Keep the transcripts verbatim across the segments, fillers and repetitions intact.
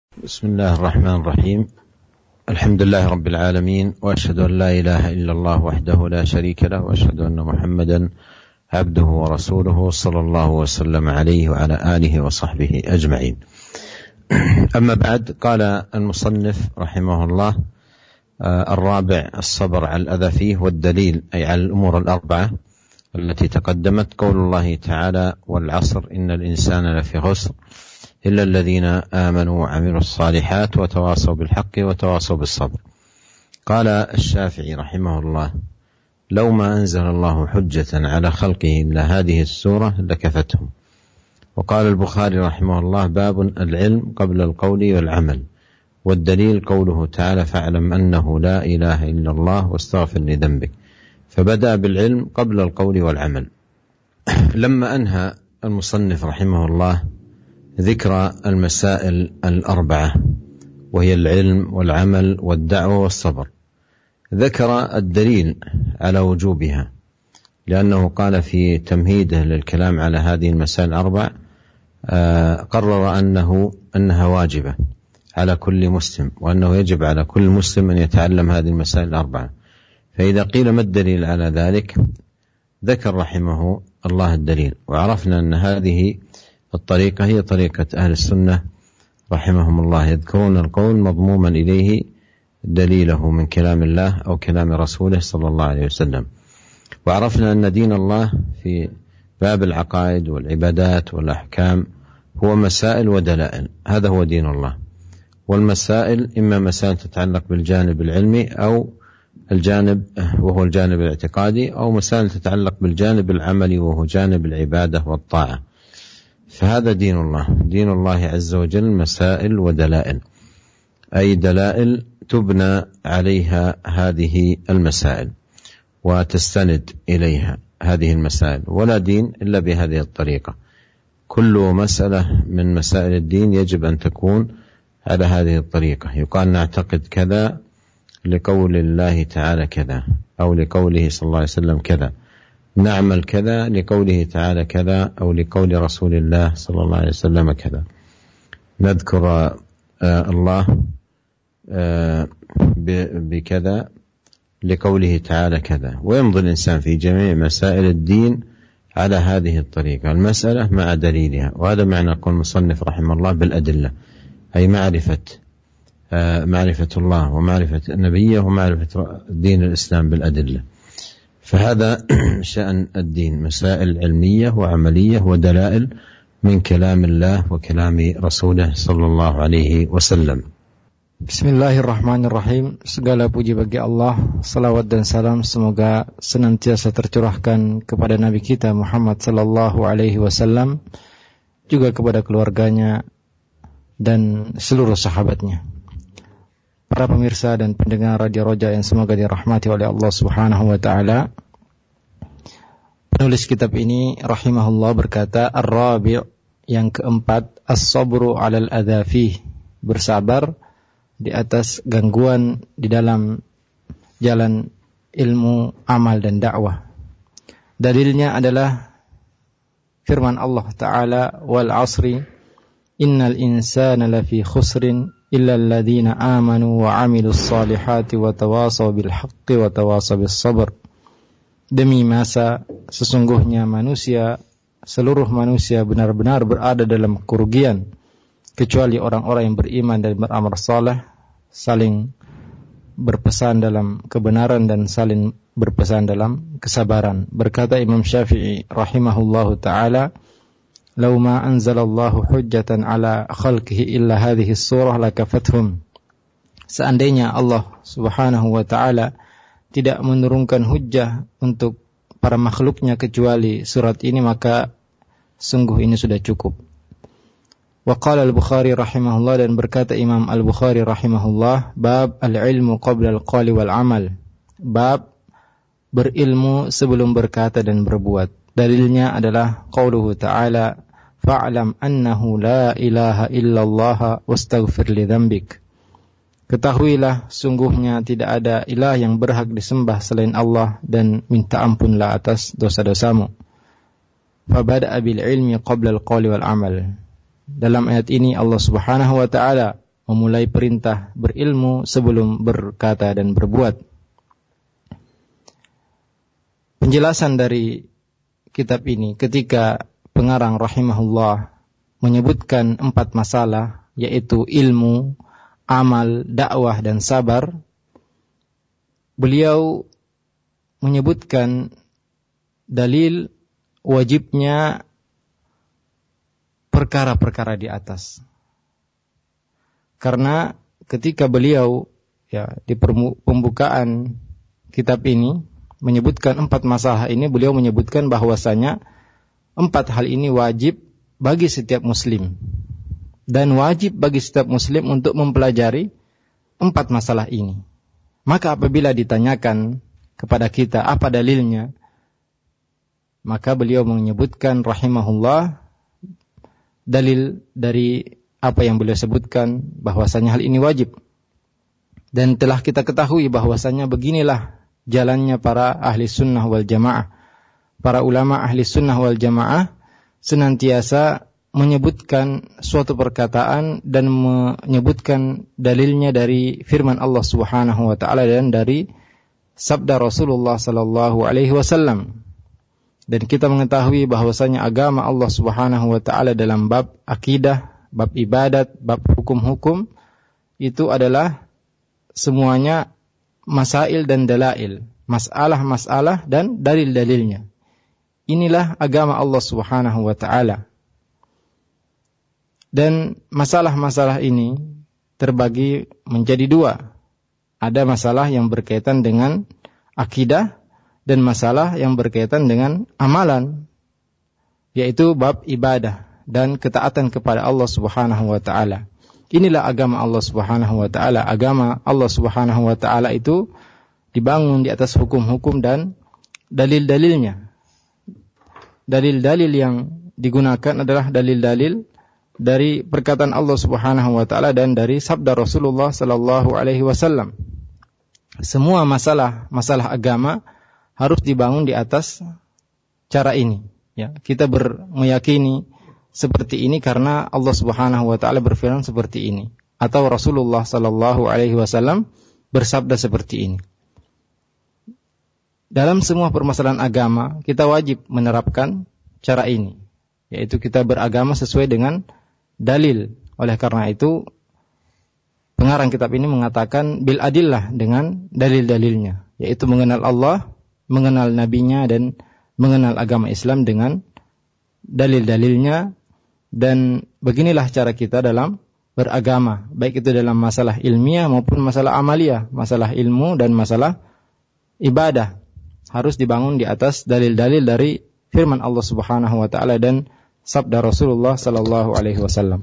بسم الله الرحمن الرحيم. الحمد لله رب العالمين، وأشهد أن لا إله إلا الله وحده لا شريك له، وأشهد أن محمدا عبده ورسوله صلى الله وسلم عليه وعلى آله وصحبه أجمعين. أما بعد، قال المصنف رحمه الله: الرابع الصبر على الأذى فيه، والدليل أي على الأمور الأربعة التي تقدمت. قول الله تعالى: والعصر إن الإنسان لفي خسر إلا الذين آمنوا وعملوا الصالحات وتواصوا بالحق وتواصوا بالصبر. قال الشافعي رحمه الله: لو ما أنزل الله حجة على خلقه إلا هذه السورة لكفتهم. وقال البخاري رحمه الله: باب العلم قبل القول والعمل، والدليل قوله تعالى: فاعلم أنه لا إله إلا الله واستغفر لذنبك. فبدأ بالعلم قبل القول والعمل. لما أنهى المصنف رحمه الله ذكر المسائل الأربعة، وهي العلم والعمل والدعوة والصبر، ذكر الدليل على وجوبها، لأنه قال في تمهيده للكلام على هذه المسائل الأربع قرر أنه أنها واجبة على كل مسلم، وأنه يجب على كل مسلم أن يتعلم هذه المسائل الأربعة. فإذا قيل ما الدليل على ذلك، ذكر رحمه الله الدليل، وعرفنا أن هذه الطريقة هي طريقة أهل السنة رحمهم الله، يذكرون القول مضموما إليه دليله من كلام الله أو كلام رسوله صلى الله عليه وسلم. وعرفنا أن دين الله في باب العقائد والعبادات والأحكام هو مسائل ودلائل، هذا هو دين الله. والمسائل إما مسائل تتعلق بالجانب العلمي أو الجانب وهو الجانب الاعتقادي، أو مسائل تتعلق بالجانب العملي وهو جانب العبادة والطاعة. فهذا دين الله. دين الله عز وجل مسائل ودلائل، أي دلائل تبنى عليها هذه المسائل وتستند إليها هذه المسائل، ولا دين إلا بهذه الطريقة. كل مسألة من مسائل الدين يجب أن تكون على هذه الطريقة. يقال نعتقد كذا لقول الله تعالى كذا، أو لقوله صلى الله عليه وسلم كذا، نعمل كذا لقوله تعالى كذا، أو لقول رسول الله صلى الله عليه وسلم كذا. نذكر الله بكذا لقوله تعالى كذا، ويمضي الإنسان في جميع مسائل الدين على هذه الطريقة، المسألة مع دليلها. وهذا معنى قول المصنف رحمه الله بالأدلة، أي معرفة معرفة الله ومعرفة النبي ومعرفة دين الإسلام بالأدلة. فهذا شأن الدين، مسائل علمية وعملية ودلائل من كلام الله وكلام رسوله صلى الله عليه وسلم. Bismillahirrahmanirrahim. Segala puji bagi Allah, salawat dan salam semoga senantiasa tercurahkan kepada Nabi kita Muhammad sallallahu alaihi wasallam, juga kepada keluarganya dan seluruh sahabatnya. Para pemirsa dan pendengar Radio Roja yang semoga dirahmati oleh Allah Subhanahu wa taala. Penulis kitab ini rahimahullah berkata, Ar-Rabi', yang keempat, As-sabru 'alal adza fih, bersabar di atas gangguan di dalam jalan ilmu, amal dan dakwah. Dalilnya adalah firman Allah Ta'ala, Wal 'asri innal insana lafi khusrin illa alladhina amanu wa 'amilus salihati wa tawasaw bil haqqi wa tawasaw bis sabr. Demi masa sesungguhnya manusia, seluruh manusia benar-benar berada dalam kerugian, kecuali orang-orang yang beriman dan beramal saleh, saling berpesan dalam kebenaran dan saling berpesan dalam kesabaran. Berkata Imam Syafi'i rahimahullahu ta'ala, Lau ma anzalallahu hujjatan ala khalqihi illa hadhihi surah lakafathum. Seandainya Allah subhanahu wa ta'ala tidak menurunkan hujjah untuk para makhluknya kecuali surat ini, maka sungguh ini sudah cukup. Wa qala al-Bukhari rahimahullah, dan berkata Imam al-Bukhari rahimahullah, bab al-ilmu qabla al-qawli wal amal, bab berilmu sebelum berkata dan berbuat. Dalilnya adalah qauluhu ta'ala, fa'lam annahu la ilaha illallah wastaghfir li dzambik. Ketahuilah sungguhnya tidak ada ilah yang berhak disembah selain Allah, dan minta ampunlah atas dosa-dosamu. Fabada'a bil ilmi qabla al qawli wal amal. Dalam ayat ini Allah Subhanahu wa taala memulai perintah berilmu sebelum berkata dan berbuat. Penjelasan dari kitab ini ketika pengarang rahimahullah menyebutkan empat masalah, yaitu ilmu, amal, dakwah, dan sabar, beliau menyebutkan dalil wajibnya perkara-perkara di atas. Karena ketika beliau ya di pembukaan kitab ini menyebutkan empat masalah ini, beliau menyebutkan bahwasanya empat hal ini wajib bagi setiap muslim. Dan wajib bagi setiap muslim untuk mempelajari empat masalah ini. Maka apabila ditanyakan kepada kita apa dalilnya, maka beliau menyebutkan rahimahullah dalil dari apa yang beliau sebutkan bahwasanya hal ini wajib. Dan telah kita ketahui bahwasanya beginilah jalannya para ahli sunnah wal jamaah. Para ulama ahli sunnah wal jamaah senantiasa menyebutkan suatu perkataan dan menyebutkan dalilnya dari firman Allah Subhanahu wa taala dan dari sabda Rasulullah sallallahu alaihi wasallam. Dan kita mengetahui bahwasanya agama Allah Subhanahu wa taala dalam bab akidah, bab ibadat, bab hukum-hukum itu adalah semuanya masail dan dalail, masalah-masalah dan dalil-dalilnya. Inilah agama Allah Subhanahu wa taala. Dan masalah-masalah ini terbagi menjadi dua. Ada masalah yang berkaitan dengan akidah dan masalah yang berkaitan dengan amalan, yaitu bab ibadah dan ketaatan kepada Allah Subhanahu wa taala. Inilah agama Allah Subhanahu wa taala. Agama Allah Subhanahu wa taala itu dibangun di atas hukum-hukum dan dalil-dalilnya. Dalil-dalil yang digunakan adalah dalil-dalil dari perkataan Allah Subhanahu wa taala dan dari sabda Rasulullah sallallahu alaihi wasallam. Semua masalah masalah agama harus dibangun di atas cara ini, ya. Kita ber, meyakini seperti ini karena Allah Subhanahu wa taala berfirman seperti ini, atau Rasulullah sallallahu alaihi wasallam bersabda seperti ini. Dalam semua permasalahan agama kita wajib menerapkan cara ini, yaitu kita beragama sesuai dengan dalil. Oleh karena itu pengarang kitab ini mengatakan bil adillah, dengan dalil-dalilnya, yaitu mengenal Allah, mengenal nabinya, dan mengenal agama Islam dengan dalil-dalilnya. Dan beginilah cara kita dalam beragama, baik itu dalam masalah ilmiah maupun masalah amaliyah. Masalah ilmu dan masalah ibadah harus dibangun di atas dalil-dalil dari firman Allah Subhanahu wa taala dan sabda Rasulullah sallallahu alaihi wasallam.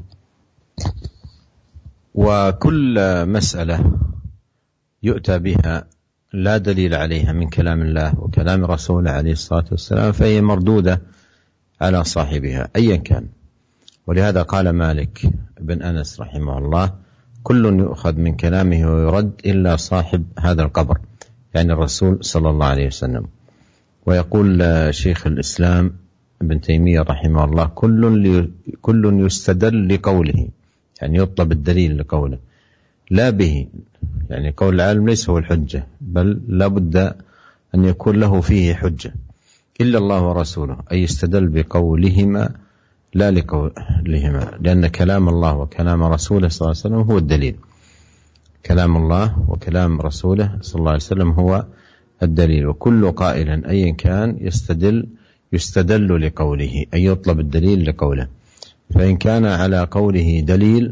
وكل مسألة يؤتى بها لا دليل عليها من كلام الله وكلام رسوله عليه الصلاة والسلام فهي مردودة على صاحبها أيا كان. ولهذا قال مالك بن أنس رحمه الله كل يؤخذ من كلامه ويرد إلا صاحب هذا القبر، يعني الرسول صلى الله عليه وسلم. ويقول شيخ الإسلام ابن تيمية رحمه الله كل كل يستدل لقوله، يعني يطلب الدليل لقوله لا به، يعني قول العالم ليس هو الحجة، بل لا بد أن يكون له فيه حجة إلا الله ورسوله، أي يستدل بقولهما لا لقولهما، لأن كلام الله وكلام رسوله صلى الله عليه وسلم هو الدليل. كلام الله وكلام رسوله صلى الله عليه وسلم هو الدليل. وكل قائل أيا كان يستدل يستدل لقوله، أي يطلب الدليل لقوله. فإن كان على قوله دليل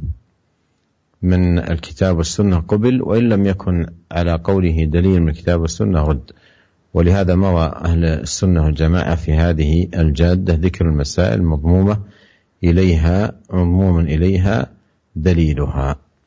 من الكتاب والسنة قبل، وإن لم يكن على قوله دليل من الكتاب والسنة رد. ولهذا مضى أهل السنة والجماعة في هذه الجادة ذكر المسائل مضمومة إليها مضموم إليها دليلها.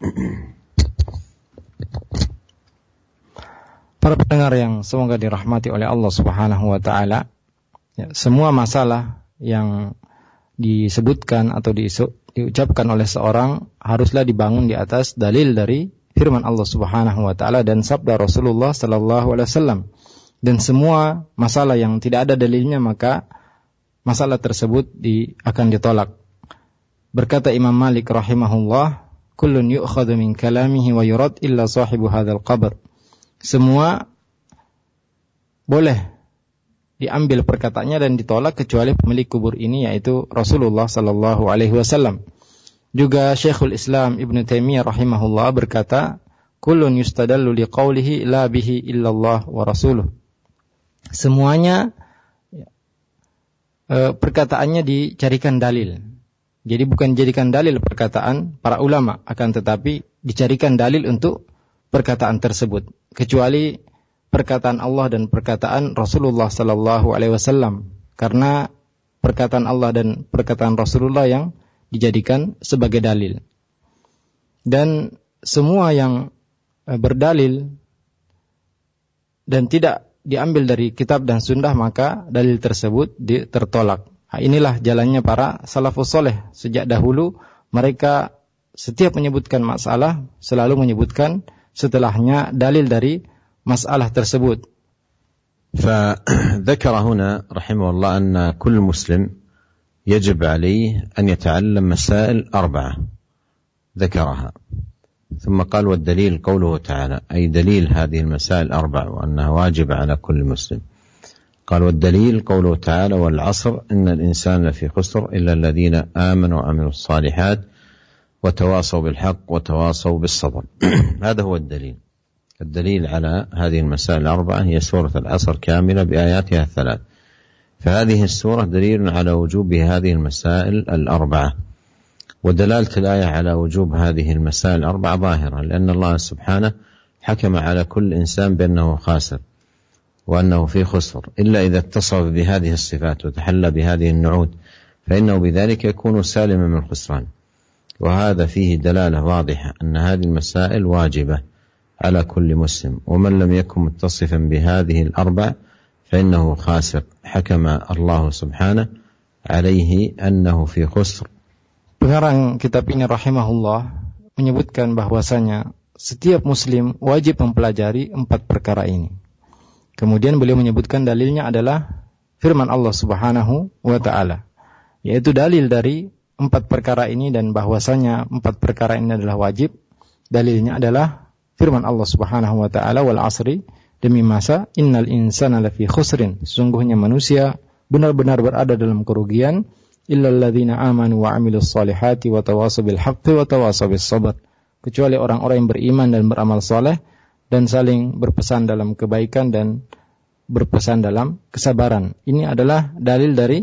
Para pendengar yang semoga dirahmati oleh Allah Subhanahu wa taala, ya, semua masalah yang disebutkan atau diisu, diucapkan oleh seorang haruslah dibangun di atas dalil dari firman Allah Subhanahu wa taala dan sabda Rasulullah sallallahu alaihi wasallam. Dan semua masalah yang tidak ada dalilnya, maka masalah tersebut di, akan ditolak. Berkata Imam Malik rahimahullah, kullun yu'khadhu min kalamihi wa yurad illa sahibu hadzal qabr. Semua boleh diambil perkataannya dan ditolak kecuali pemilik kubur ini, yaitu Rasulullah sallallahu alaihi wasallam. Juga Syekhul Islam Ibnu Taimiyah rahimahullah berkata, kullun yustadallu liqaulihi la bihi illallah wa rasuluh. Semuanya e, perkataannya dicarikan dalil. Jadi bukan dijadikan dalil perkataan para ulama, akan tetapi dicarikan dalil untuk perkataan tersebut, kecuali perkataan Allah dan perkataan Rasulullah sallallahu alaihi wasallam, karena perkataan Allah dan perkataan Rasulullah yang dijadikan sebagai dalil. Dan semua yang berdalil dan tidak diambil dari kitab dan sunnah, maka dalil tersebut tertolak. Nah, inilah jalannya para salafus soleh sejak dahulu. Mereka setiap menyebutkan masalah selalu menyebutkan setelahnya dalil dari masalah tersebut. فذكر هنا رحمه الله أن كل مسلم يجب عليه أن يتعلم مسائل أربعة ذكرها، ثم قال والدليل قوله تعالى، أي دليل هذه المسائل الأربع وأنها واجب على كل مسلم. قال والدليل قوله تعالى والعصر إن الإنسان لفي خسر إلا الذين آمنوا وعملوا الصالحات وتواصوا بالحق وتواصوا بالصبر. هذا هو الدليل. الدليل على هذه المسائل الأربعة هي سورة العصر كاملة بآياتها الثلاث. فهذه السورة دليل على وجوب هذه المسائل الأربعة، ودلالة الآية على وجوب هذه المسائل الأربعة ظاهرة، لأن الله سبحانه حكم على كل إنسان بأنه خاسر وأنه في خسر إلا إذا اتصف بهذه الصفات وتحلى بهذه النعوت، فإنه بذلك يكون سالما من الخسران. وهذا فيه دلالة واضحة أن هذه المسائل واجبة على كل مسلم، ومن لم يكن متصفا بهذه الأربع فإنه خاسر، حكم الله سبحانه عليه أنه في خسر. Pengarang kitab ini rahimahullah menyebutkan bahwasanya setiap muslim wajib mempelajari empat perkara ini. Kemudian beliau menyebutkan dalilnya adalah firman Allah Subhanahu wa taala, yaitu dalil dari empat perkara ini, dan bahwasanya empat perkara ini adalah wajib. Dalilnya adalah firman Allah Subhanahu wa taala, wal asri, demi masa, innal insana lafi khusrin, sesungguhnya manusia benar-benar berada dalam kerugian, illal ladzina amanu wa amilus solihati wa tawasaw bil haqqi wa tawasaw bis sabr, kecuali orang-orang yang beriman dan beramal saleh dan saling berpesan dalam kebaikan dan berpesan dalam kesabaran. Ini adalah dalil dari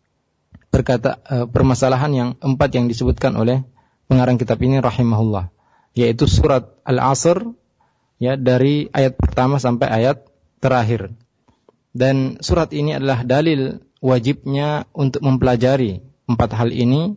perkata uh, permasalahan yang empat yang disebutkan oleh pengarang kitab ini rahimahullah, yaitu surat Al-Asr, ya, dari ayat pertama sampai ayat terakhir. Dan surat ini adalah dalil wajibnya untuk mempelajari empat hal ini,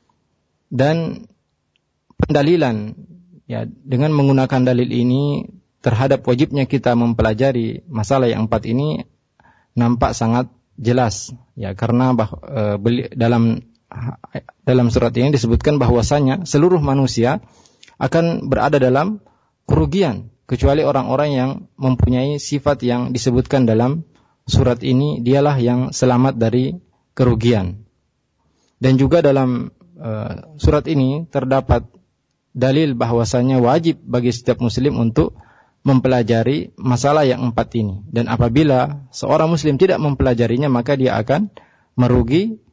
dan pendalilan, ya, dengan menggunakan dalil ini terhadap wajibnya kita mempelajari masalah yang empat ini nampak sangat jelas, ya, karena bah, e, beli, dalam dalam surat ini disebutkan bahwasanya seluruh manusia akan berada dalam kerugian kecuali orang-orang yang mempunyai sifat yang disebutkan dalam surat ini, dialah yang selamat dari kerugian. Dan juga dalam e, surat ini terdapat dalil bahwasanya wajib bagi setiap muslim untuk mempelajari masalah yang empat ini. Dan apabila seorang muslim tidak mempelajarinya, maka dia akan merugi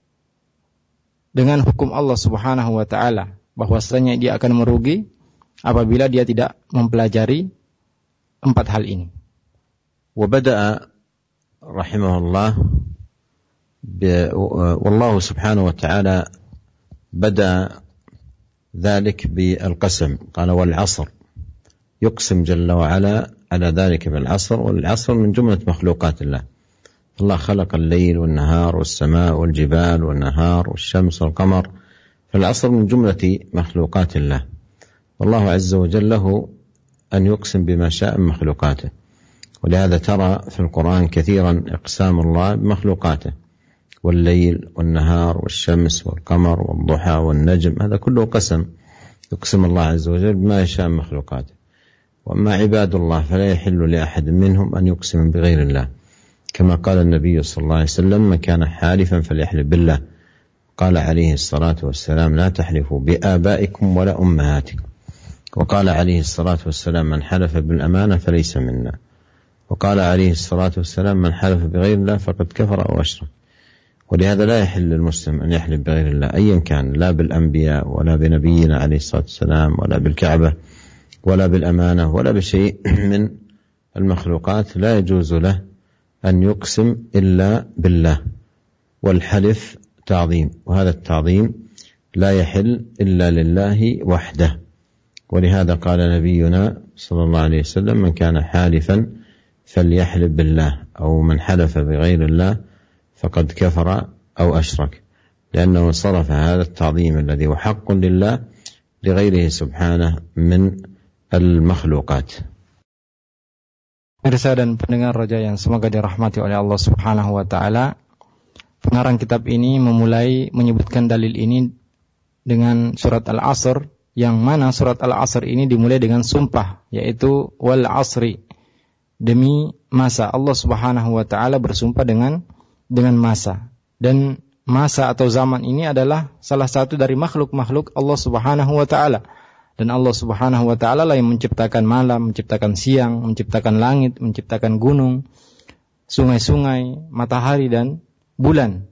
dengan hukum Allah Subhanahu wa taala, bahwasanya dia akan merugi apabila dia tidak mempelajari empat hal ini. وبدأ رحمه الله والله سبحانه وتعالى بدأ ذلك بالقسم، قال والعصر، يقسم جل وعلا على ذلك بالعصر، والعصر من جملة مخلوقات الله. الله خلق الليل والنهار والسماء والجبال والنهار والشمس والقمر، فالعصر من جملة مخلوقات الله، والله عز وجل له أن يقسم بما شاء من مخلوقاته. ولهذا ترى في القرآن كثيرا إقسام الله بمخلوقاته، والليل والنهار والشمس والقمر والضحى والنجم، هذا كله قسم، يقسم الله عز وجل بما يشاء من مخلوقاته. وأما عباد الله فلا يحل لأحد منهم أن يقسم بغير الله، كما قال النبي صلى الله عليه وسلم من كان حالفا فليحلف بالله. قال عليه الصلاة والسلام لا تحلفوا بآبائكم ولا أمهاتكم. وقال عليه الصلاة والسلام من حلف بالأمانة فليس منا. وقال عليه الصلاة والسلام من حلف بغير الله فقد كفر أو أشرك. ولهذا لا يحل للمسلم أن يحلف بغير الله أيا كان، لا بالأنبياء ولا بنبينا عليه الصلاة والسلام ولا بالكعبة ولا بالأمانة ولا بشيء من المخلوقات. لا يجوز له أن يقسم إلا بالله، والحلف تعظيم، وهذا التعظيم لا يحل إلا لله وحده. ولهذا قال نبينا صلى الله عليه وسلم من كان حالفا فليحلف بالله، أو من حلف بغير الله فقد كفر أو أشرك، لأنه صرف هذا التعظيم الذي هو حق لله لغيره سبحانه من المخلوقات. Pemirsa dan pendengar Roja yang semoga dirahmati oleh Allah Subhanahu wa taala, pengarang kitab ini memulai menyebutkan dalil ini dengan surat Al-Asr, yang mana surat Al-Asr ini dimulai dengan sumpah, yaitu wal asri, demi masa. Allah Subhanahu wa taala bersumpah dengan dengan masa, dan masa atau zaman ini adalah salah satu dari makhluk-makhluk Allah Subhanahu wa taala. Dan Allah Subhanahu wa taala lah yang menciptakan malam, menciptakan siang, menciptakan langit, menciptakan gunung, sungai-sungai, matahari dan bulan.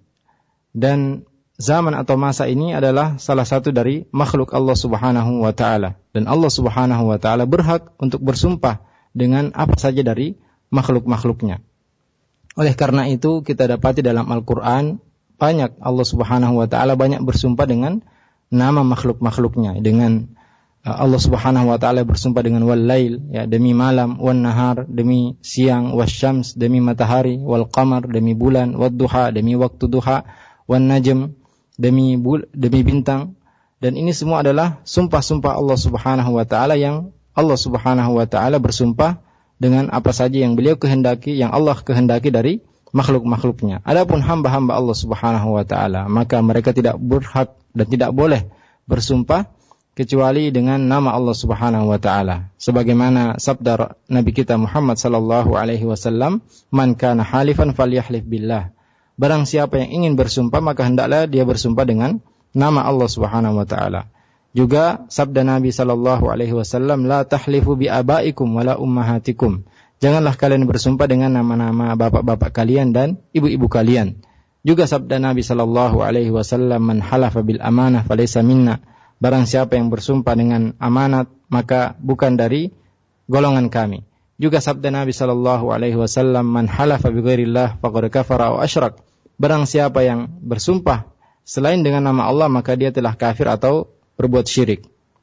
Dan zaman atau masa ini adalah salah satu dari makhluk Allah Subhanahu wa taala. Dan Allah Subhanahu wa taala berhak untuk bersumpah dengan apa saja dari makhluk-makhluknya. Oleh karena itu kita dapati dalam Al-Qur'an banyak Allah Subhanahu wa taala banyak bersumpah dengan nama makhluk-makhluknya. Dengan Allah Subhanahu wa taala bersumpah dengan wal lail, ya, demi malam, wan nahar, demi siang, wasyams, demi matahari, wal qamar, demi bulan, wad duha, demi waktu duha, wan najm, demi bul, demi bintang. Dan ini semua adalah sumpah-sumpah Allah Subhanahu wa taala yang Allah Subhanahu wa taala bersumpah dengan apa saja yang beliau kehendaki, yang Allah kehendaki dari makhluk-makhluknya. Adapun hamba-hamba Allah Subhanahu wa taala, maka mereka tidak berhak dan tidak boleh bersumpah kecuali dengan nama Allah Subhanahu wa taala. Sebagaimana sabda Nabi kita Muhammad sallallahu alaihi wasallam, "Man kana halifan falyahlif billah." Barang siapa yang ingin bersumpah maka hendaklah dia bersumpah dengan nama Allah Subhanahu wa taala. Juga sabda Nabi sallallahu alaihi wasallam, "La tahlifu bi abaikum wala ummahatikum." Janganlah kalian bersumpah dengan nama-nama bapak-bapak kalian dan ibu-ibu kalian. Juga sabda Nabi sallallahu alaihi wasallam, "Man halafa bil amanah falaysa minna." Barang siapa yang bersumpah dengan amanat maka bukan dari golongan kami. Juga sabda Nabi sallallahu alaihi wasallam, "Man halafa bi ghairillah faqad kafara aw asyrak." Barang siapa yang bersumpah selain dengan nama Allah maka dia telah kafir atau berbuat syirik.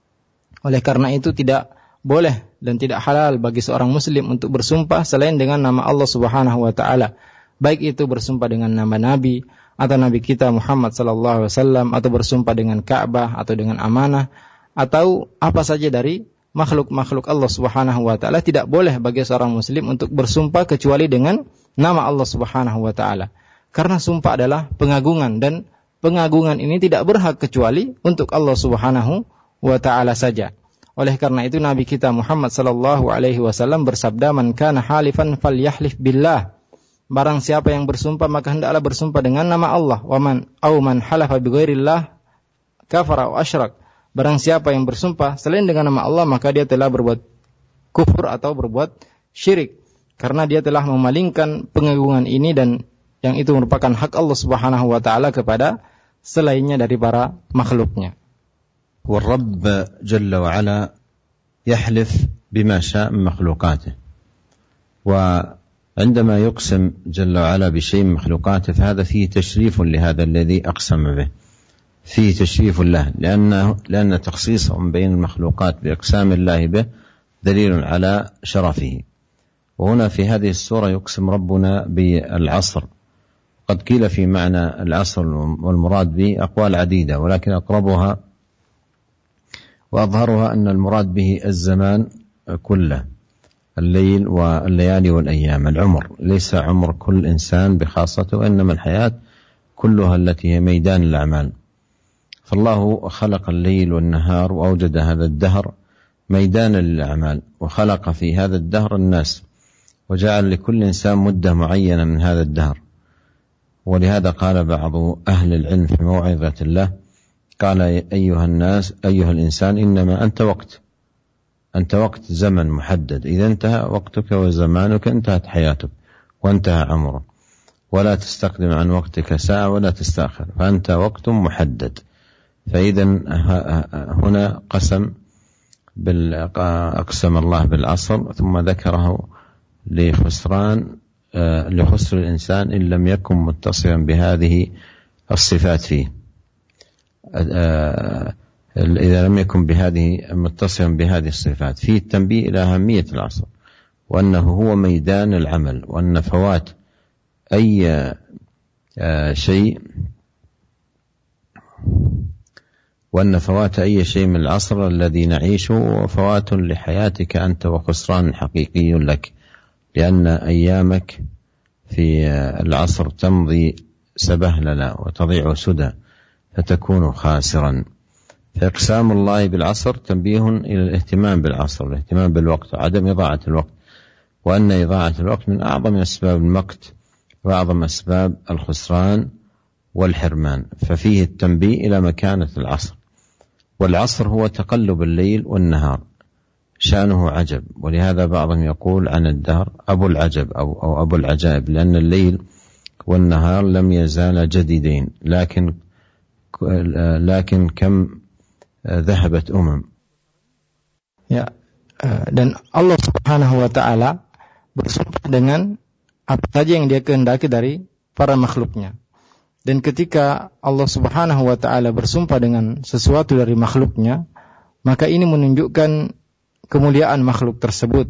Oleh karena itu tidak boleh dan tidak halal bagi seorang muslim untuk bersumpah selain dengan nama Allah Subhanahu wa taala. Baik itu bersumpah dengan nama Nabi atau Nabi kita Muhammad sallallahu alaihi wasallam, atau bersumpah dengan Ka'bah atau dengan amanah atau apa saja dari makhluk-makhluk Allah Subhanahu wa taala. Tidak boleh bagi seorang muslim untuk bersumpah kecuali dengan nama Allah Subhanahu wa taala. Karena sumpah adalah pengagungan, dan pengagungan ini tidak berhak kecuali untuk Allah Subhanahu wa taala saja. Oleh karena itu Nabi kita Muhammad sallallahu alaihi wasallam bersabda, "Man kana halifan falyahlif billah." Barang siapa yang bersumpah maka hendaklah bersumpah dengan nama Allah. Wa man aw man halafa bi ghairillah kafara aw asyrak. Barang siapa yang bersumpah selain dengan nama Allah maka dia telah berbuat kufur atau berbuat syirik, karena dia telah memalingkan pengagungan ini, dan yang itu merupakan hak Allah Subhanahu wa taala kepada selainnya dari para makhluknya. والرب جل وعلا يحلف بما شاء من مخلوقاته، وعندما يقسم جل وعلا بشيء من مخلوقاته فهذا فيه تشريف لهذا الذي أقسم به، فيه تشريف له، لأنه لأن تخصيصهم بين المخلوقات بأقسام الله به دليل على شرفه. وهنا في هذه السورة يقسم ربنا بالعصر. قد قيل في معنى العصر والمراد به أقوال عديدة، ولكن أقربها وأظهرها أن المراد به الزمان كله، الليل والليالي والأيام، العمر، ليس عمر كل إنسان بخاصته، وإنما الحياة كلها التي هي ميدان الأعمال. فالله خلق الليل والنهار وأوجد هذا الدهر ميدانا للأعمال، وخلق في هذا الدهر الناس، وجعل لكل إنسان مدة معينة من هذا الدهر، ولهذا قال بعض أهل العلم في موعظة الله قال أيها الناس أيها الإنسان إنما أنت وقت أنت وقت زمن محدد، إذا انتهى وقتك وزمانك انتهت حياتك وانتهى عمرك، ولا تستقدم عن وقتك ساعة ولا تستأخر، فأنت وقت محدد. فإذا هنا قسم أقسم الله بالعصر ثم ذكره لخسران لخسر الإنسان إن لم يكن متصلا بهذه الصفات فيه، إذا لم يكن بهذه متصلا بهذه الصفات. فيه التنبيه إلى أهمية العصر وأنه هو ميدان العمل، وأن فوات أي شيء وأن فوات أي شيء من العصر الذي نعيشه فوات لحياتك أنت وخسران حقيقي لك، لأن أيامك في العصر تمضي سبهللا وتضيع سدى فتكون خاسرا. فإقسام الله بالعصر تنبيه إلى الاهتمام بالعصر، الاهتمام بالوقت وعدم إضاعة الوقت، وأن إضاعة الوقت من أعظم أسباب المقت وأعظم أسباب الخسران والحرمان. ففيه التنبيه إلى مكانة العصر. والعصر هو تقلب الليل والنهار، شأنه عجب، ولهذا بعضهم يقول عن الدهر أبو العجب أو, أو أبو العجائب، لأن الليل والنهار لم يزال جديدين، لكن لكن كم ذهبت أمم. Ya, dan Allah Subhanahu wa taala bersumpah dengan apa saja yang Dia kehendaki dari para makhluknya. Dan ketika Allah Subhanahu wa taala bersumpah dengan sesuatu dari makhluknya, maka ini menunjukkan kemuliaan makhluk tersebut.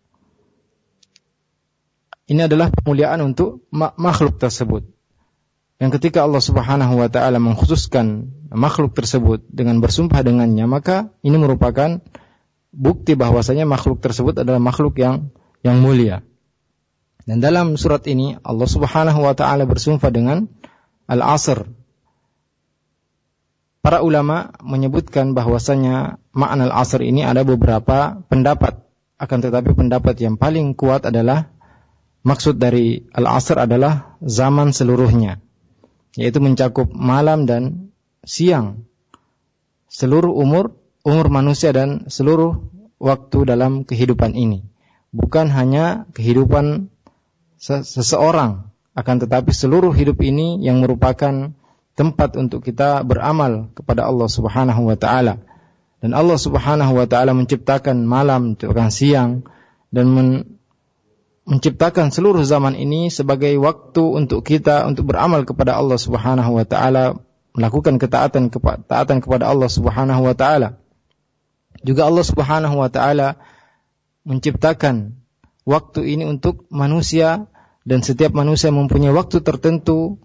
Ini adalah kemuliaan untuk makhluk tersebut. Yang ketika Allah Subhanahu wa taala mengkhususkan makhluk tersebut dengan bersumpah dengannya, maka ini merupakan bukti bahwasanya makhluk tersebut adalah makhluk yang yang mulia. Dan dalam surat ini Allah Subhanahu wa taala bersumpah dengan Al-Asr. Para ulama menyebutkan bahwasanya makna Al-Asr ini ada beberapa pendapat, akan tetapi pendapat yang paling kuat adalah maksud dari Al-Asr adalah zaman seluruhnya, yaitu mencakup malam dan siang, seluruh umur umur manusia dan seluruh waktu dalam kehidupan ini, bukan hanya kehidupan seseorang, akan tetapi seluruh hidup ini yang merupakan tempat untuk kita beramal kepada Allah Subhanahu wa taala. Dan Allah Subhanahu wa taala menciptakan malam, menciptakan siang, dan men- menciptakan seluruh zaman ini sebagai waktu untuk kita untuk beramal kepada Allah Subhanahu wa taala, melakukan ketaatan kepada taatan kepada Allah Subhanahu wa taala. Juga Allah Subhanahu wa taala menciptakan waktu ini untuk manusia, dan setiap manusia mempunyai waktu tertentu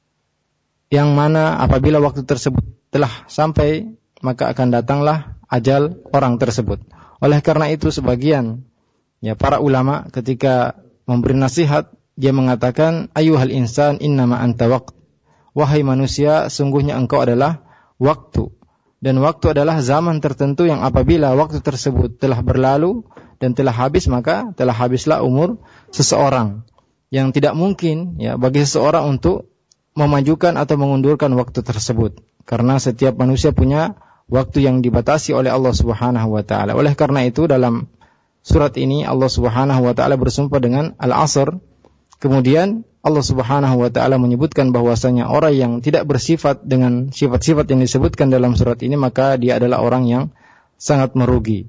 yang mana apabila waktu tersebut telah sampai, maka akan datanglah ajal orang tersebut. Oleh karena itu sebagian ya para ulama ketika memberi nasihat, dia mengatakan ayyuhal insan innama anta waqt. Wahai manusia, sungguhnya engkau adalah waktu. Dan waktu adalah zaman tertentu yang apabila waktu tersebut telah berlalu dan telah habis, maka telah habislah umur seseorang. Yang tidak mungkin ya bagi seseorang untuk memajukan atau mengundurkan waktu tersebut, karena setiap manusia punya waktu yang dibatasi oleh Allah Subhanahu wa taala. Oleh karena itu dalam surat ini Allah Subhanahu wa taala bersumpah dengan Al-Asr. Kemudian Allah Subhanahu wa taala menyebutkan bahwasanya orang yang tidak bersifat dengan sifat-sifat yang disebutkan dalam surat ini, maka dia adalah orang yang sangat merugi.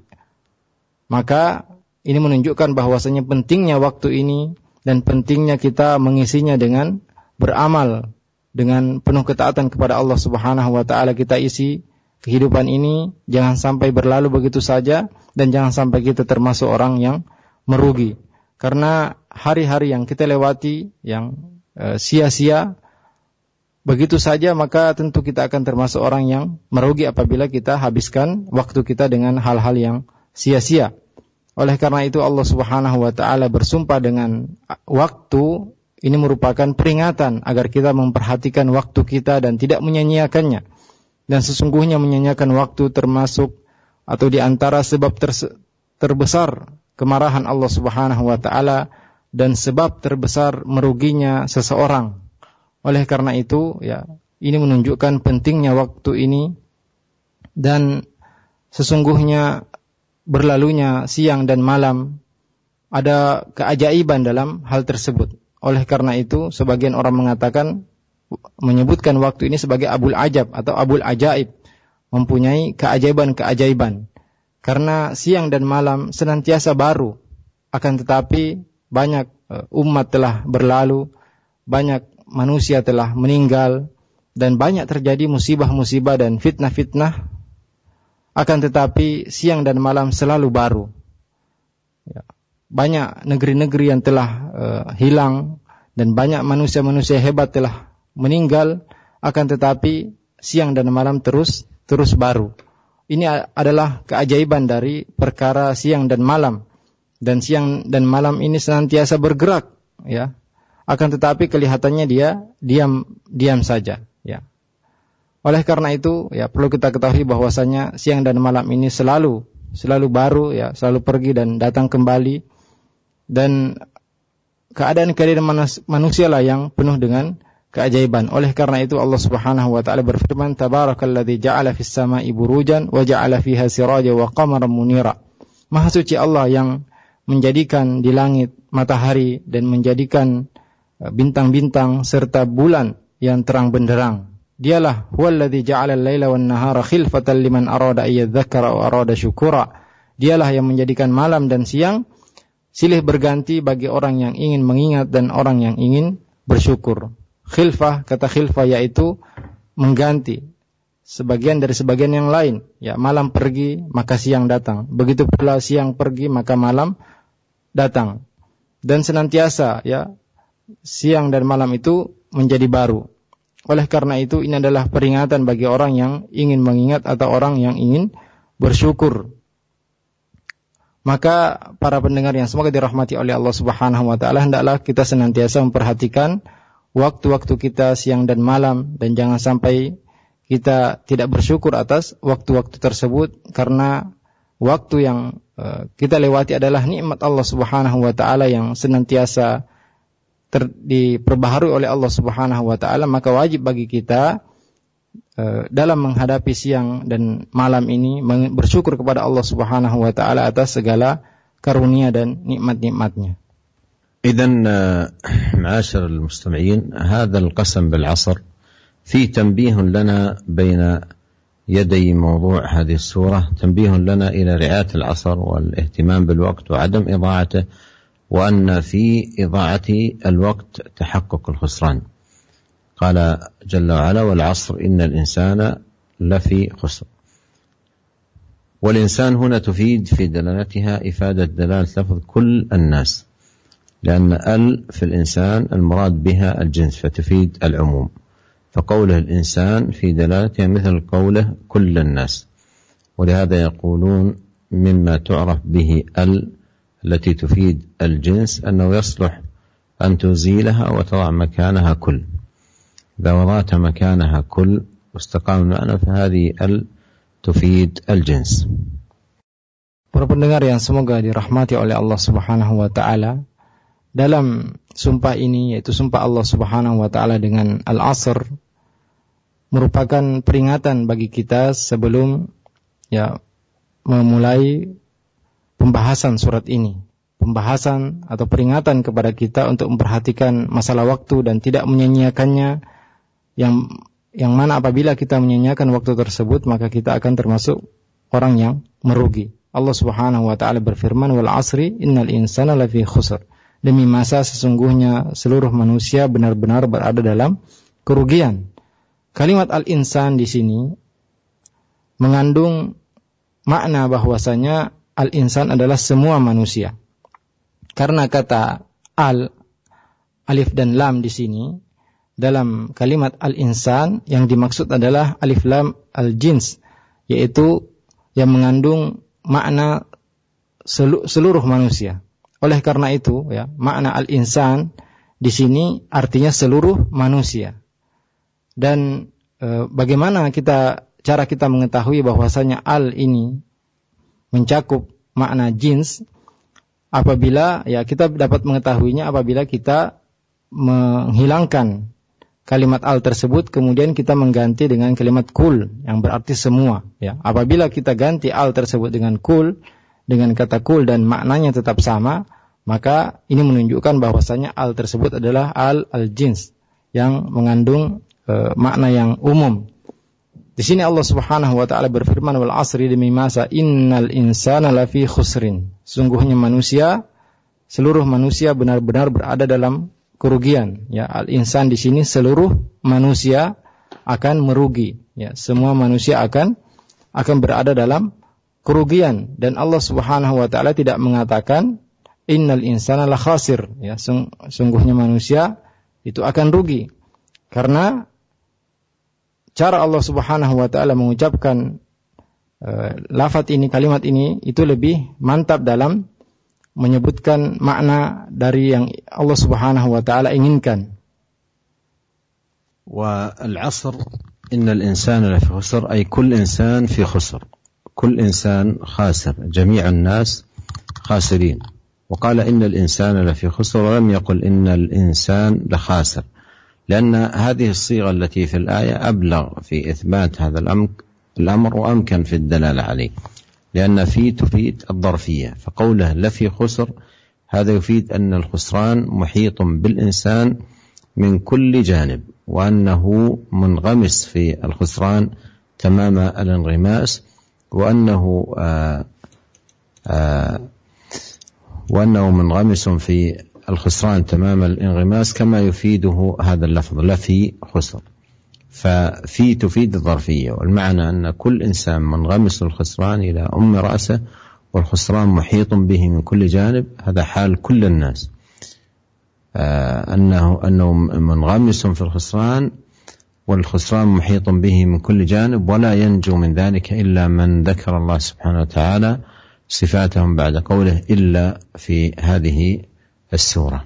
Maka ini menunjukkan bahwasanya pentingnya waktu ini dan pentingnya kita mengisinya dengan beramal, dengan penuh ketaatan kepada Allah Subhanahu wa taala. Kita isi kehidupan ini, jangan sampai berlalu begitu saja, dan jangan sampai kita termasuk orang yang merugi. Karena hari-hari yang kita lewati yang e, sia-sia begitu saja, maka tentu kita akan termasuk orang yang merugi apabila kita habiskan waktu kita dengan hal-hal yang sia-sia. Oleh karena itu Allah Subhanahu wa taala bersumpah dengan waktu. Ini merupakan peringatan agar kita memperhatikan waktu kita dan tidak menyia-nyiakannya. Dan sesungguhnya menyia-nyiakan waktu termasuk atau di antara sebab ter- terbesar kemarahan Allah Subhanahu wa taala dan sebab terbesar meruginya seseorang. Oleh karena itu, ya, ini menunjukkan pentingnya waktu ini dan sesungguhnya berlalunya siang dan malam ada keajaiban dalam hal tersebut. Oleh karena itu, sebagian orang mengatakan, menyebutkan waktu ini sebagai Abul Ajab atau Abul Ajaib, mempunyai keajaiban-keajaiban. Karena siang dan malam senantiasa baru, akan tetapi banyak umat telah berlalu, banyak manusia telah meninggal, dan banyak terjadi musibah-musibah dan fitnah-fitnah, akan tetapi siang dan malam selalu baru. Ya. Banyak negeri-negeri yang telah uh, hilang, dan banyak manusia-manusia hebat telah meninggal, akan tetapi siang dan malam terus terus baru. Ini adalah keajaiban dari perkara siang dan malam. Dan siang dan malam ini senantiasa bergerak, ya. Akan tetapi kelihatannya dia diam diam saja, ya. Oleh karena itu, ya, perlu kita ketahui bahwasanya siang dan malam ini selalu selalu baru, ya, selalu pergi dan datang kembali. Dan keadaan-keadaan manusia lah yang penuh dengan keajaiban. Oleh karena itu Allah Subhanahu wa taala berfirman, Tabarakalladzi ja'ala fis sama'i burujan wa ja'ala fiha sirajan wa qamaran munira. Maha suci Allah yang menjadikan di langit matahari dan menjadikan bintang-bintang serta bulan yang terang benderang. Dialah huwallazi ja'ala al-laila wan nahara khilfatan liman arada ayyadzakkara wa arada syukura. Dialah yang menjadikan malam dan siang silih berganti bagi orang yang ingin mengingat dan orang yang ingin bersyukur. Khilfah, kata khilfah yaitu mengganti sebagian dari sebagian yang lain. Ya, malam pergi maka siang datang. Begitu pula siang pergi maka malam datang. Dan senantiasa, ya, siang dan malam itu menjadi baru. Oleh karena itu ini adalah peringatan bagi orang yang ingin mengingat atau orang yang ingin bersyukur. Maka para pendengar yang semoga dirahmati oleh Allah Subhanahu wa taala, hendaklah kita senantiasa memperhatikan waktu-waktu kita siang dan malam, dan jangan sampai kita tidak bersyukur atas waktu-waktu tersebut, karena waktu yang uh, kita lewati adalah nikmat Allah Subhanahu wa taala yang senantiasa ter- diperbaharui oleh Allah Subhanahu wa taala. Maka wajib bagi kita dalam menghadapi siang dan malam ini bersyukur kepada Allah Subhanahu wa taala atas segala karunia dan nikmat-nikmatnya. إذن معاشر المستمعين، هذا القسم بالعصر فيه تنبيه لنا بين يدي موضوع هذه السورة، تنبيه لنا إلى رعاية العصر والاهتمام بالوقت وعدم إضاعته، وأن في إضاعة الوقت تحقق الخسران. قال جل وعلا: والعصر إن الإنسان لفي خسر. والإنسان هنا تفيد في دلالتها إفادة دلالة لفظ كل الناس، لأن ال في الإنسان المراد بها الجنس فتفيد العموم، فقوله الإنسان في دلالتها مثل قوله كل الناس. ولهذا يقولون مما تعرف به ال التي تفيد الجنس أنه يصلح أن تزيلها وتضع مكانها كل. إذا وضعت مكانها كل واستقام المعنى فهذه ال تفيد الجنس. Para pendengar yang semoga dirahmati oleh Allah Subhanahu wa taala, dalam sumpah ini, yaitu sumpah Allah Subhanahu wa taala dengan al-asr, merupakan peringatan bagi kita sebelum, ya, memulai pembahasan surat ini. Pembahasan atau peringatan kepada kita untuk memperhatikan masalah waktu dan tidak menyia-nyiakannya, yang yang mana apabila kita menyia-nyiakan waktu tersebut maka kita akan termasuk orang yang merugi. Allah Subhanahu wa taala berfirman, wal asri innal insana lafi khusr. Demi masa sesungguhnya seluruh manusia benar-benar berada dalam kerugian. Kalimat al-insan di sini mengandung makna bahwasanya al-insan adalah semua manusia. Karena kata al, alif dan lam di sini dalam kalimat al-insan yang dimaksud adalah alif lam al-jins, yaitu yang mengandung makna seluruh manusia. Oleh karena itu, ya, makna al-insan di sini artinya seluruh manusia. Dan e, bagaimana kita cara kita mengetahui bahwasanya al ini mencakup makna jins? Apabila, ya, kita dapat mengetahuinya apabila kita menghilangkan kalimat al tersebut kemudian kita mengganti dengan kalimat kul yang berarti semua, ya. Apabila kita ganti al tersebut dengan kul, dengan kata kul dan maknanya tetap sama, maka ini menunjukkan bahwasanya al tersebut adalah al al-jins yang mengandung e, makna yang umum. Di sini Allah Subhanahu wa taala berfirman, wal asri, demi masa, innal insana lafi khusrin. Sungguhnya manusia, seluruh manusia benar-benar berada dalam kerugian, ya. Al-insan di sini seluruh manusia akan merugi, ya. Semua manusia akan akan berada dalam kerugian, dan Allah Subhanahu wa taala tidak mengatakan innal insana la khasir, ya. Sungguhnya manusia itu akan rugi. Karena cara Allah Subhanahu wa taala mengucapkan uh, lafaz ini, kalimat ini itu lebih mantap dalam menyebutkan makna dari yang Allah Subhanahu wa taala inginkan. والعصر إن الإنسان لفي خسر أي كل إنسان في خسر كل إنسان خاسر جميع الناس خاسرين وقال إن الإنسان لفي خسر ولم يقل إن الإنسان لخاسر لأن هذه الصيغة التي في الآية أبلغ في إثبات هذا الأمر وأمكن في الدلالة عليه لأن في تفيد الظرفية فقوله لفي خسر هذا يفيد أن الخسران محيط بالإنسان من كل جانب وأنه منغمس في الخسران تمام الانغماس وأنه آآ آآ وأنه منغمس في الخسران تمام الانغماس كما يفيده هذا اللفظ لفي خسر ففي تفيد الظرفية والمعنى أن كل إنسان منغمس الخسران إلى أم رأسه والخسران محيط به من كل جانب هذا حال كل الناس أنه أنه منغمس في الخسران والخسران محيط به من كل جانب ولا ينجو من ذلك إلا من ذكر الله سبحانه وتعالى صفاتهم بعد قوله إلا في هذه السورة.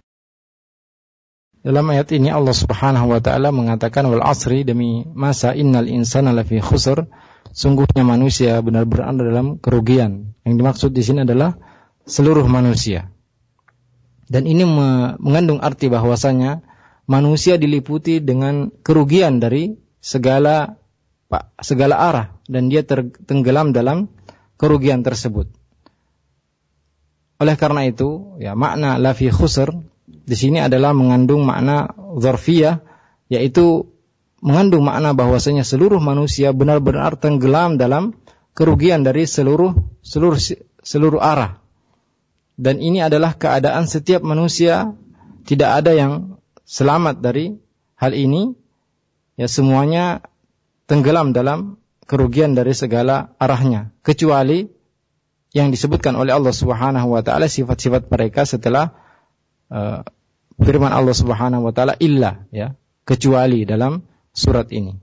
Dalam ayat ini Allah Subhanahu wa taala mengatakan wal asri, demi masa, innal insana lafi khusr, sungguhnya manusia benar-benar ada dalam kerugian. Yang dimaksud di sini adalah seluruh manusia. Dan ini mengandung arti bahwasanya manusia diliputi dengan kerugian dari segala segala arah dan dia tenggelam dalam kerugian tersebut. Oleh karena itu, ya, makna lafi khusr di sini adalah mengandung makna dzarfiyah, yaitu mengandung makna bahwasanya seluruh manusia benar-benar tenggelam dalam kerugian dari seluruh seluruh seluruh arah. Dan ini adalah keadaan setiap manusia, tidak ada yang selamat dari hal ini. Ya, semuanya tenggelam dalam kerugian dari segala arahnya, kecuali yang disebutkan oleh Allah Subhanahu wa taala sifat-sifat mereka setelah uh, firman Allah Subhanahu wa taala illa, ya, kecuali dalam surat ini.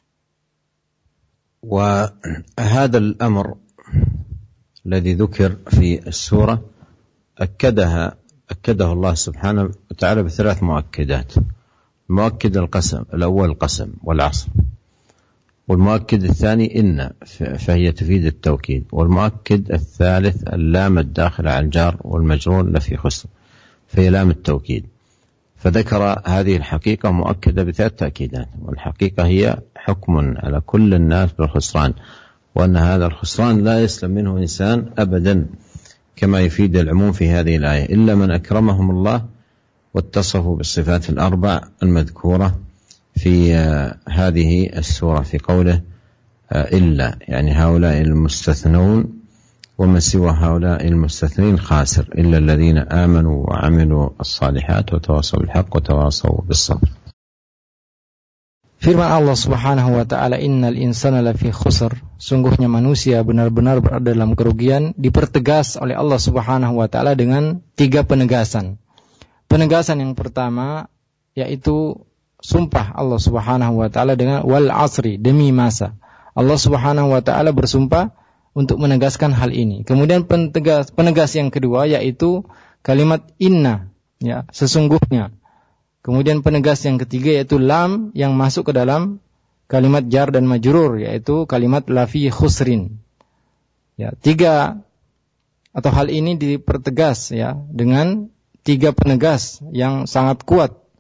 Wa hadha al-amr alladhi dhukir fi as-surah akkadaha akkadahu Allah Subhanahu wa taala bi thalath muakkidat. المؤكد القسم الأول القسم والعصر والمؤكد الثاني إن فهي تفيد التوكيد والمؤكد الثالث اللام الداخل على الجار والمجرور لفي خسر فهي لام التوكيد فذكر هذه الحقيقة مؤكدة بثلاث تأكيدات والحقيقة هي حكم على كل الناس بالخسران وأن هذا الخسران لا يسلم منه إنسان أبدا كما يفيد العموم في هذه الآية إلا من أكرمهم الله واتصفوا بالصفات الأربع المذكورة في هذه السورة في قوله إلا يعني هؤلاء المستثنون ومن سوى هؤلاء المستثنين خاسر إلا الذين آمنوا وعملوا الصالحات وتواصوا بالحق وتواصوا بالصبر. Firman Allah Subhanahu wa taala innal insana lafi khusr, sungguhnya manusia benar-benar berada dalam kerugian, dipertegas oleh Allah Subhanahu wa taala dengan tiga penegasan. Penegasan yang pertama yaitu sumpah Allah Subhanahu wa taala dengan wal asri, demi masa. Allah Subhanahu wa taala bersumpah untuk menegaskan hal ini. Kemudian penegas, penegas yang kedua yaitu kalimat inna, ya, sesungguhnya. Kemudian penegas yang ketiga yaitu lam yang masuk ke dalam kalimat jar dan majrur, yaitu kalimat lafi khusrin. Ya, tiga atau hal ini dipertegas, ya, dengan tiga penegas yang sangat kuat,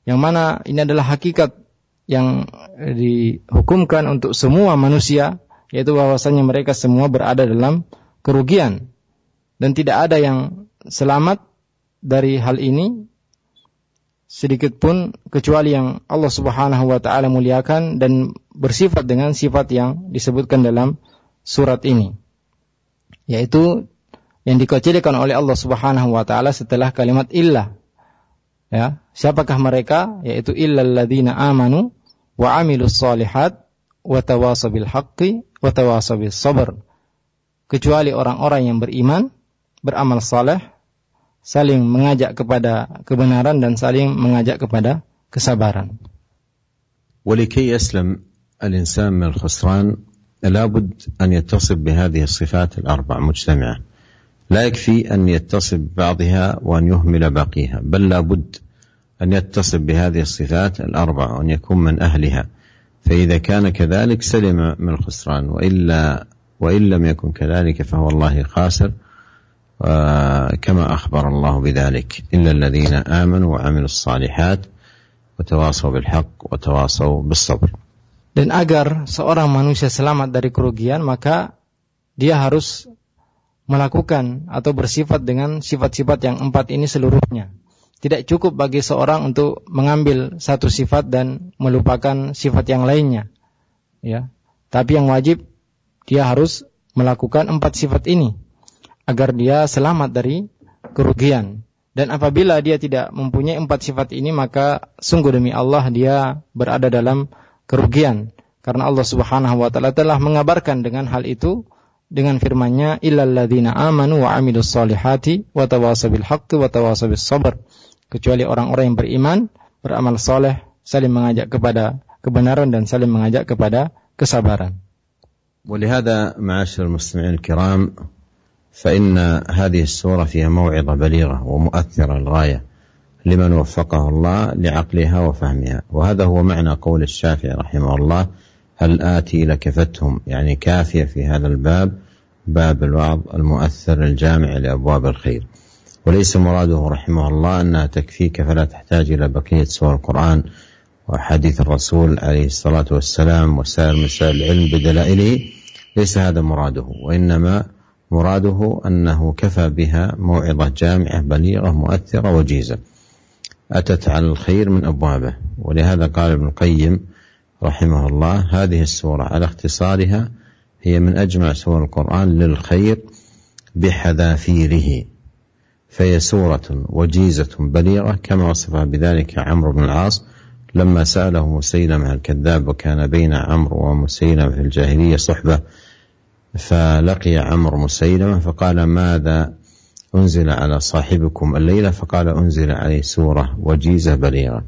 yang mana ini adalah hakikat yang dihukumkan untuk semua manusia, yaitu bahwasanya mereka semua berada dalam kerugian dan tidak ada yang selamat dari hal ini sedikit pun kecuali yang Allah Subhanahu wa taala muliakan dan bersifat dengan sifat yang disebutkan dalam surat ini, yaitu yang dikecualikan oleh Allah Subhanahu wa taala setelah kalimat illa. Ya, siapakah mereka? Yaitu illal ladzina amanu wa amilus shalihat wa tawasaw bil haqqi wa tawasaw bis sabr. Kecuali orang-orang yang beriman, beramal saleh, saling mengajak kepada kebenaran dan saling mengajak kepada kesabaran. ولكي يسلم الإنسان من الخسران لابد أن يتصف بهذه الصفات الأربع مجتمعة. لا يكفي أن يتصف ببعضها وأن يهمل باقيها، بل لابد أن يتصف بهذه الصفات الأربع وأن يكون من أهلها، فإذا كان كذلك سلم من الخسران، وإلا وإن لم يكن كذلك فهو الله خاسر، كما أخبر الله بذلك إلا الذين آمنوا وعملوا الصالحات وتواصوا بالحق وتواصوا بالصبر. Dan agar seorang manusia selamat dari kerugian, maka dia harus melakukan atau bersifat dengan sifat-sifat yang empat ini seluruhnya. Tidak cukup bagi seorang untuk mengambil satu sifat dan melupakan sifat yang lainnya, ya. Tapi yang wajib dia harus melakukan empat sifat ini agar dia selamat dari kerugian. Dan apabila dia tidak mempunyai empat sifat ini, maka sungguh demi Allah dia berada dalam kerugian. Karena Allah Subhanahu wa taala telah mengabarkan dengan hal itu dengan firman-Nya, illal ladzina amanu wa amilus solihati wa tawasaw bil haqqi wa tawasaw bis sabr. Kecuali orang-orang yang beriman, beramal saleh, saling mengajak kepada kebenaran dan saling mengajak kepada kesabaran. ولهذا معاشر المستمعين الكرام، فإن هذه السورة فيها موعظة بليغة ومؤثرة للغاية لمن وفقه الله لعقلها وفهمها، وهذا هو معنى قول الشافعي رحمه الله: هل آتي لكفتهم، يعني كافية في هذا الباب، باب الوعظ المؤثر الجامع لأبواب الخير. وليس مراده رحمه الله أنها تكفيك فلا تحتاج إلى بقية سور القرآن وحديث الرسول عليه الصلاة والسلام وسائر مسائل العلم بدلائله، ليس هذا مراده، وإنما مراده أنه كفى بها موعظة جامعة بليغة مؤثرة وجيزة أتت على الخير من أبوابه. ولهذا قال ابن القيم رحمه الله: هذه السورة على اختصارها هي من أجمع سور القرآن للخير بحذافيره، فهي سورة وجيزة بليغة كما وصفها بذلك عمرو بن العاص لما سأله مسيلمة الكذاب، وكان بين عمرو ومسيلمة في الجاهلية صحبة، فلقي عمرو مسيلمة فقال: ماذا أنزل على صاحبكم الليلة؟ فقال: أنزل عليه سورة وجيزة بليغة.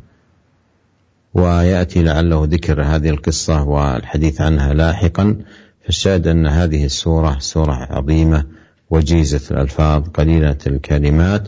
ويأتي لعله ذكر هذه القصة والحديث عنها لاحقا، فالشاهد أن هذه السورة سورة عظيمة وجيزة الألفاظ قليلة الكلمات،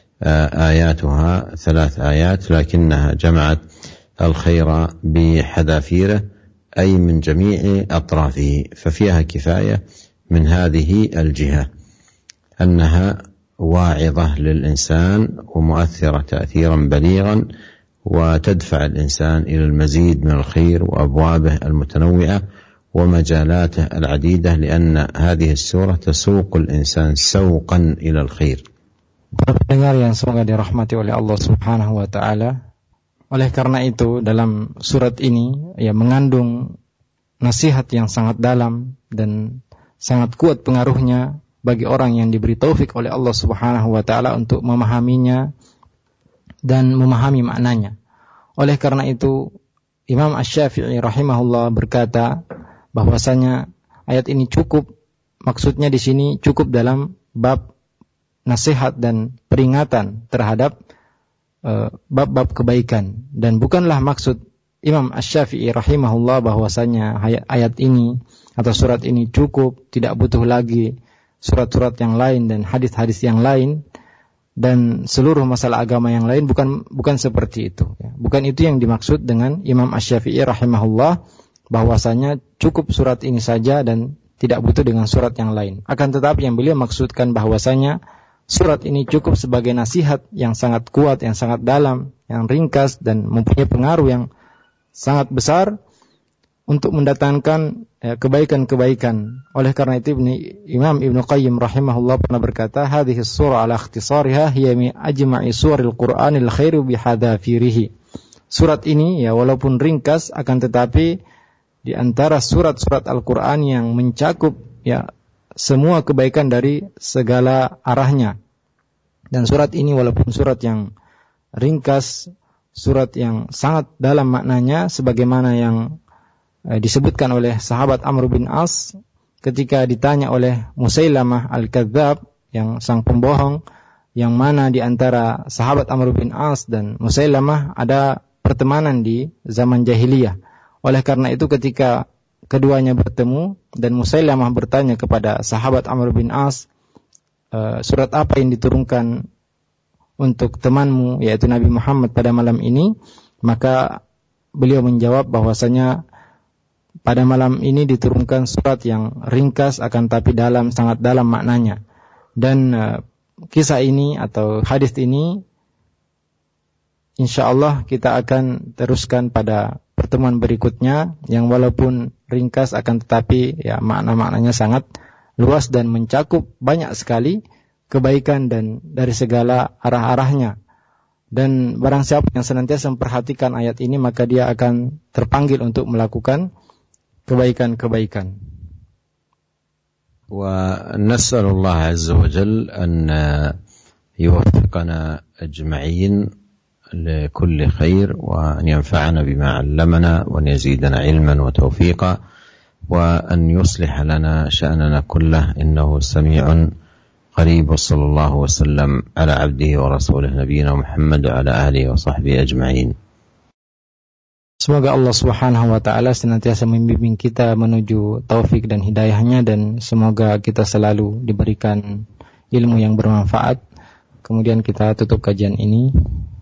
آياتها ثلاث آيات لكنها جمعت الخير بحذافيره أي من جميع أطرافه، ففيها كفاية من هذه الجهة أنها واعظة للإنسان ومؤثرة تأثيرا بليغا، وتدفع الإنسان إلى المزيد من الخير وأبوابه المتنوعة ومجالاته العديدة، لأن هذه السورة تسوق الإنسان سوقا إلى الخير. Para pendengar yang semoga dirahmati oleh Allah Subhanahu wa taala, oleh karena itu dalam surat ini ya mengandung nasihat yang sangat dalam dan sangat kuat pengaruhnya bagi orang yang diberi taufik oleh Allah Subhanahu wa taala untuk memahaminya dan memahami maknanya. Oleh karena itu Imam Asy-Syafi'i rahimahullah berkata bahwasanya ayat ini cukup, maksudnya di sini cukup dalam bab nasihat dan peringatan terhadap uh, bab-bab kebaikan, dan bukanlah maksud Imam Asy-Syafi'i rahimahullah bahwasanya ayat, ayat ini atau surat ini cukup, tidak butuh lagi surat-surat yang lain dan hadis-hadis yang lain dan seluruh masalah agama yang lain. Bukan bukan seperti itu ya. Bukan itu yang dimaksud dengan Imam Asy-Syafi'i rahimahullah bahwasanya cukup surat ini saja dan tidak butuh dengan surat yang lain. Akan tetapi yang beliau maksudkan bahwasanya surat ini cukup sebagai nasihat yang sangat kuat, yang sangat dalam, yang ringkas dan mempunyai pengaruh yang sangat besar untuk mendatangkan ya, kebaikan-kebaikan. Oleh karena itu Imam Ibnu Qayyim rahimahullah pernah berkata, hadhihi surah ala ikhtisariha hiya min ajma'i suril Qur'anil khairu bihadafirihi. Surat ini ya walaupun ringkas akan tetapi di antara surat-surat Al-Qur'an yang mencakup ya semua kebaikan dari segala arahnya. Dan surat ini walaupun surat yang ringkas, surat yang sangat dalam maknanya sebagaimana yang disebutkan oleh sahabat Amr bin As ketika ditanya oleh Musailamah Al-Kadzab yang sang pembohong, yang mana di antara sahabat Amr bin As dan Musailamah ada pertemanan di zaman jahiliyah. Oleh karena itu ketika keduanya bertemu dan Musailamah bertanya kepada sahabat Amr bin As, e, surat apa yang diturunkan untuk temanmu yaitu Nabi Muhammad pada malam ini, maka beliau menjawab bahwasanya pada malam ini diturunkan surat yang ringkas akan tapi dalam, sangat dalam maknanya. Dan uh, kisah ini atau hadis ini insyaallah kita akan teruskan pada pertemuan berikutnya yang walaupun ringkas akan tetapi ya makna-maknanya sangat luas dan mencakup banyak sekali kebaikan dan dari segala arah-arahnya. Dan barang siapa yang senantiasa memperhatikan ayat ini maka dia akan terpanggil untuk melakukan kebaikan-kebaikan. ونسأل الله عز وجل أن يوفقنا أجمعين لكل خير وأن ينفعنا بما علمنا وأن يزيدنا علما وتوفيقا وأن يصلح لنا شأننا كله إنه سميع قريب. وصلى الله وسلم على عبده ورسوله نبينا محمد وعلى آله وصحبه أجمعين. Semoga Allah Subhanahu wa taala senantiasa membimbing kita menuju taufik dan hidayahnya, dan semoga kita selalu diberikan ilmu yang bermanfaat. Kemudian kita tutup kajian ini.